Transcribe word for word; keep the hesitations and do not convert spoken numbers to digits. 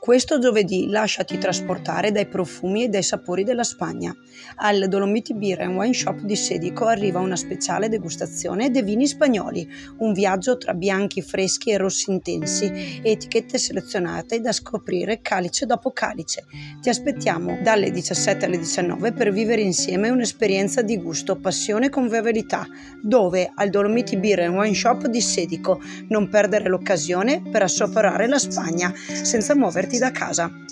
Questo giovedì lasciati trasportare dai profumi e dai sapori della Spagna. Al Dolomiti Beer and Wine Shop di Sedico arriva una speciale degustazione dei vini spagnoli, un viaggio tra bianchi freschi e rossi intensi e etichette selezionate da scoprire calice dopo calice. Ti aspettiamo dalle diciassette alle diciannove per vivere insieme un'esperienza di gusto, passione e convivialità, dove al Dolomiti Beer and Wine Shop di Sedico. Non perdere l'occasione per assaporare la Spagna senza muoverti da casa.